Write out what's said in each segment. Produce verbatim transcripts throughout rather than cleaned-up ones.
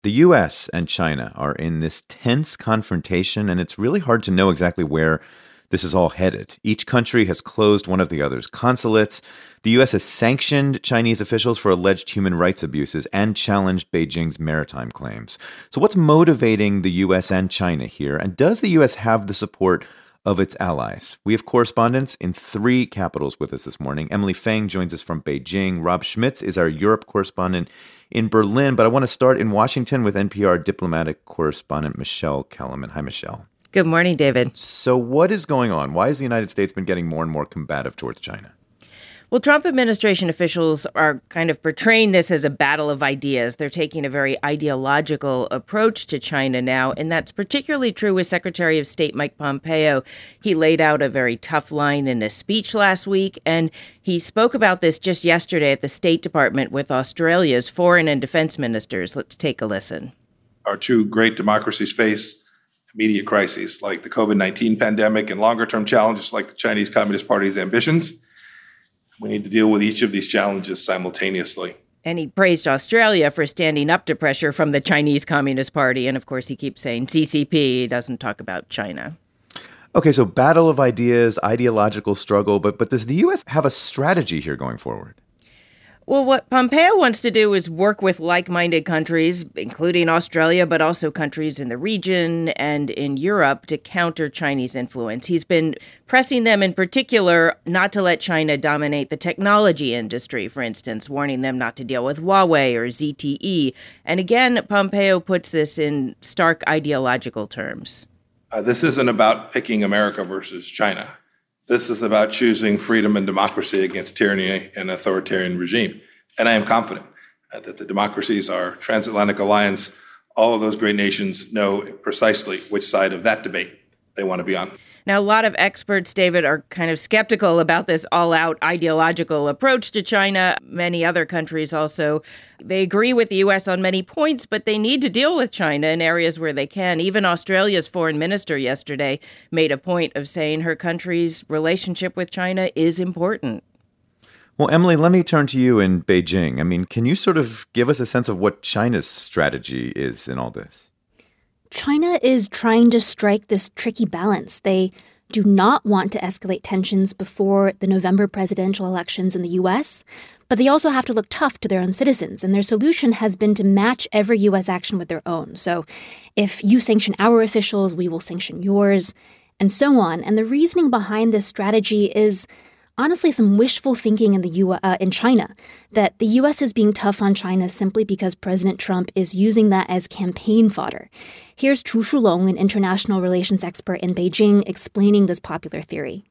The U S and China are in this tense confrontation, and it's really hard to know exactly where this is all headed. Each country has closed one of the other's consulates. The U S has sanctioned Chinese officials for alleged human rights abuses and challenged Beijing's maritime claims. So what's motivating the U S and China here? And does the U S have the support of its allies? We have correspondents in three capitals with us this morning. Emily Feng joins us from Beijing. Rob Schmitz is our Europe correspondent in Berlin. But I want to start in Washington with N P R diplomatic correspondent Michelle Kellerman. Hi, Michelle. Good morning, David. So what is going on? Why has the United States been getting more and more combative towards China? Well, Trump administration officials are kind of portraying this as a battle of ideas. They're taking a very ideological approach to China now, and that's particularly true with Secretary of State Mike Pompeo. He laid out a very tough line in a speech last week, and he spoke about this just yesterday at the State Department with Australia's foreign and defense ministers. Let's take a listen. Our two great democracies face immediate crises like the covid nineteen pandemic and longer-term challenges like the Chinese Communist Party's ambitions. We need to deal with each of these challenges simultaneously. And he praised Australia for standing up to pressure from the Chinese Communist Party. And of course, he keeps saying C C P. He doesn't talk about China. Okay, so battle of ideas, ideological struggle, but but does the U S have a strategy here going forward? Well, what Pompeo wants to do is work with like-minded countries, including Australia, but also countries in the region and in Europe to counter Chinese influence. He's been pressing them in particular not to let China dominate the technology industry, for instance, warning them not to deal with Huawei or Z T E. And again, Pompeo puts this in stark ideological terms. Uh, this isn't about picking America versus China. This is about choosing freedom and democracy against tyranny and authoritarian regime. And I am confident uh, that the democracies, our transatlantic alliance, all of those great nations know precisely which side of that debate they want to be on. Now, a lot of experts, David, are kind of skeptical about this all-out ideological approach to China. Many other countries also, they agree with the U S on many points, but they need to deal with China in areas where they can. Even Australia's foreign minister yesterday made a point of saying her country's relationship with China is important. Well, Emily, let me turn to you in Beijing. I mean, can you sort of give us a sense of what China's strategy is in all this? China is trying to strike this tricky balance. They do not want to escalate tensions before the November presidential elections in the U S, but they also have to look tough to their own citizens, and their solution has been to match every U S action with their own. So if you sanction our officials, we will sanction yours, and so on. And the reasoning behind this strategy is honestly some wishful thinking in the U- uh, in China, that the U S is being tough on China simply because President Trump is using that as campaign fodder. Here's Chu Shulong, an international relations expert in Beijing, explaining this popular theory.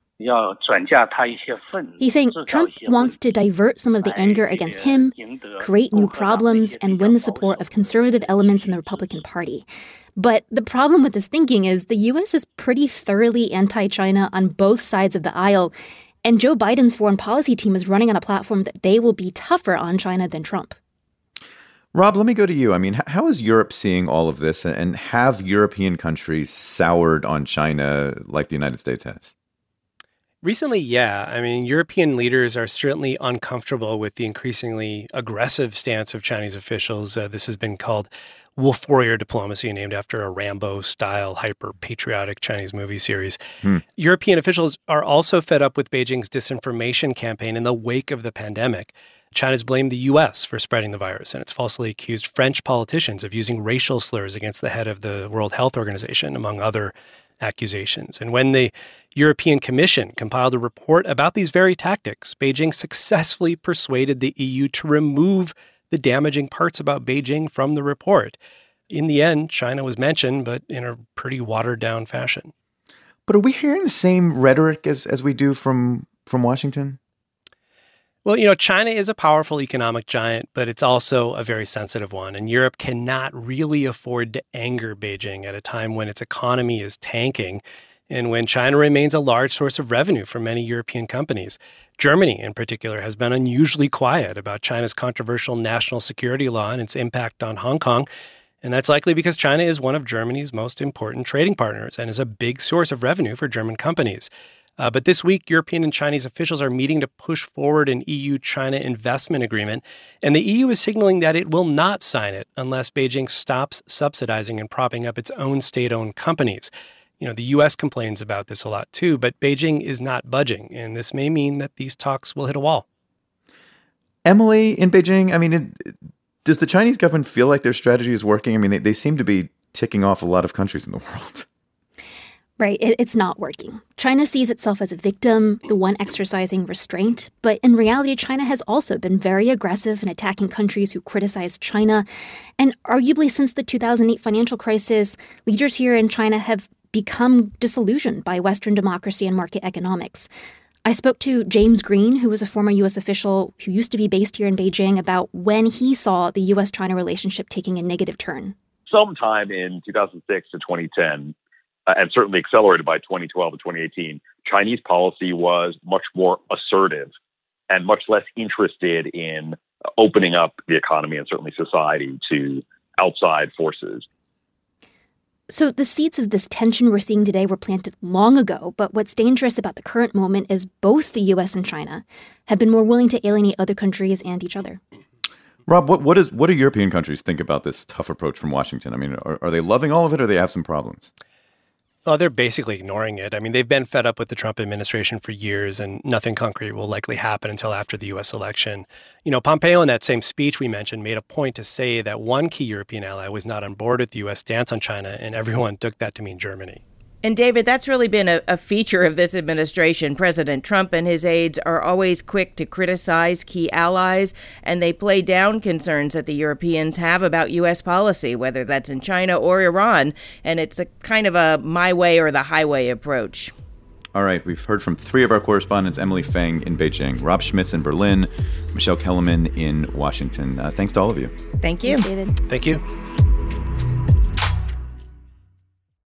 He's saying Trump wants to divert some of the anger against him, create new problems, and win the support of conservative elements in the Republican Party. But the problem with this thinking is the U S is pretty thoroughly anti-China on both sides of the aisle, and Joe Biden's foreign policy team is running on a platform that they will be tougher on China than Trump. Rob, let me go to you. I mean, how is Europe seeing all of this, and have European countries soured on China like the United States has? Recently, yeah. I mean, European leaders are certainly uncomfortable with the increasingly aggressive stance of Chinese officials. Uh, this has been called wolf warrior diplomacy, named after a Rambo-style, hyper-patriotic Chinese movie series. Hmm. European officials are also fed up with Beijing's disinformation campaign in the wake of the pandemic. China's blamed the U S for spreading the virus, and it's falsely accused French politicians of using racial slurs against the head of the World Health Organization, among other accusations. And when the European Commission compiled a report about these very tactics, Beijing successfully persuaded the E U to remove the damaging parts about Beijing from the report. In the end, China was mentioned, but in a pretty watered-down fashion. But are we hearing the same rhetoric as, as we do from, from Washington? Well, you know, China is a powerful economic giant, but it's also a very sensitive one. And Europe cannot really afford to anger Beijing at a time when its economy is tanking and when China remains a large source of revenue for many European companies. Germany, in particular, has been unusually quiet about China's controversial national security law and its impact on Hong Kong. And that's likely because China is one of Germany's most important trading partners and is a big source of revenue for German companies. Uh, but this week, European and Chinese officials are meeting to push forward an E U-China investment agreement, and the E U is signaling that it will not sign it unless Beijing stops subsidizing and propping up its own state-owned companies. You know, the U S complains about this a lot too, but Beijing is not budging, and this may mean that these talks will hit a wall. Emily, in Beijing, I mean, it, does the Chinese government feel like their strategy is working? I mean, they, they seem to be ticking off a lot of countries in the world. Right, it, it's not working. China sees itself as a victim, the one exercising restraint. But in reality, China has also been very aggressive in attacking countries who criticize China. And arguably since the two thousand eight financial crisis, leaders here in China have become disillusioned by Western democracy and market economics. I spoke to James Green, who was a former U S official who used to be based here in Beijing, about when he saw the U S China relationship taking a negative turn. Sometime in two thousand six to twenty ten, uh, and certainly accelerated by twenty twelve to twenty eighteen, Chinese policy was much more assertive and much less interested in opening up the economy and certainly society to outside forces. So the seeds of this tension we're seeing today were planted long ago, but what's dangerous about the current moment is both the U S and China have been more willing to alienate other countries and each other. Rob, what what is what do European countries think about this tough approach from Washington? I mean, are, are they loving all of it, or do they have some problems? Well, they're basically ignoring it. I mean, they've been fed up with the Trump administration for years, and nothing concrete will likely happen until after the U S election. You know, Pompeo, in that same speech we mentioned, made a point to say that one key European ally was not on board with the U S stance on China, and everyone took that to mean Germany. And David, that's really been a, a feature of this administration. President Trump and his aides are always quick to criticize key allies, and they play down concerns that the Europeans have about U S policy, whether that's in China or Iran. And it's a kind of a my way or the highway approach. All right, we've heard from three of our correspondents, Emily Feng in Beijing, Rob Schmitz in Berlin, Michelle Kellerman in Washington. Uh, thanks to all of you. Thank you. Thanks, David. Thank you.